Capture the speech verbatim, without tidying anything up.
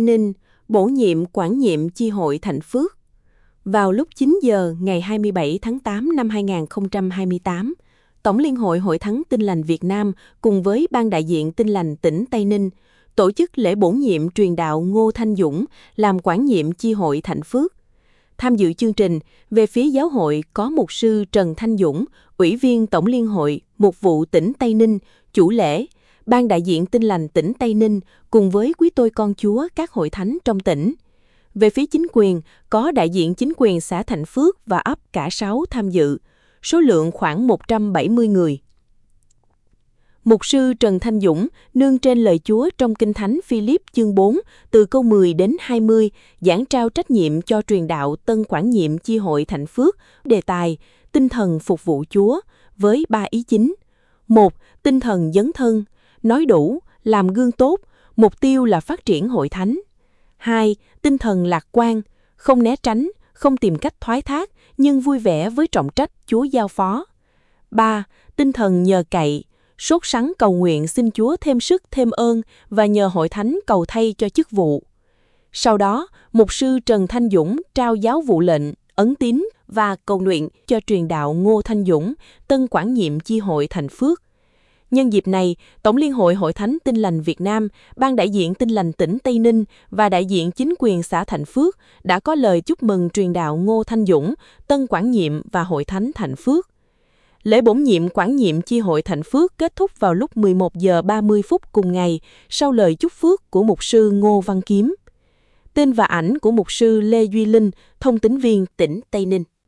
Tây Ninh, bổ nhiệm quản nhiệm chi hội Thạnh Phước. Vào lúc chín giờ ngày hai mươi bảy tháng tám năm hai nghìn không trăm hai mươi tám, Tổng Liên hội Hội Thánh Tin lành Việt Nam cùng với Ban đại diện Tin lành tỉnh Tây Ninh tổ chức lễ bổ nhiệm truyền đạo Ngô Thanh Dũng làm quản nhiệm chi hội Thạnh Phước. Tham dự chương trình, về phía giáo hội có mục sư Trần Thanh Dũng, Ủy viên Tổng Liên hội, Mục vụ tỉnh Tây Ninh, chủ lễ, Ban đại diện Tin lành tỉnh Tây Ninh cùng với quý tôi con Chúa các hội thánh trong tỉnh. Về phía chính quyền, có đại diện chính quyền xã Thạnh Phước và ấp Cả Sáu tham dự, số lượng khoảng một trăm bảy mươi người. Mục sư Trần Thanh Dũng nương trên lời Chúa trong Kinh Thánh Philip chương bốn từ câu mười đến hai mươi, giảng trao trách nhiệm cho truyền đạo tân quản nhiệm chi hội Thạnh Phước, đề tài tinh thần phục vụ Chúa với ba ý chính. Một, tinh thần dấn thân, nói đủ, làm gương tốt, mục tiêu là phát triển hội thánh. Hai, tinh thần lạc quan, không né tránh, không tìm cách thoái thác, nhưng vui vẻ với trọng trách Chúa giao phó. Ba, tinh thần nhờ cậy, sốt sắng cầu nguyện xin Chúa thêm sức thêm ơn và nhờ hội thánh cầu thay cho chức vụ. Sau đó, mục sư Trần Thanh Dũng trao giáo vụ lệnh, ấn tín và cầu nguyện cho truyền đạo Ngô Thanh Dũng, tân quản nhiệm chi hội Thạnh Phước. Nhân dịp này, Tổng Liên hội Hội Thánh Tin lành Việt Nam, Ban đại diện Tin lành tỉnh Tây Ninh và đại diện chính quyền xã Thạnh Phước đã có lời chúc mừng truyền đạo Ngô Thanh Dũng, tân quản nhiệm và Hội Thánh Thạnh Phước. Lễ bổ nhiệm quản nhiệm chi hội Thạnh Phước kết thúc vào lúc mười một giờ ba mươi phút cùng ngày sau lời chúc phước của mục sư Ngô Văn Kiếm. Tên và ảnh của mục sư Lê Duy Linh, thông tín viên tỉnh Tây Ninh.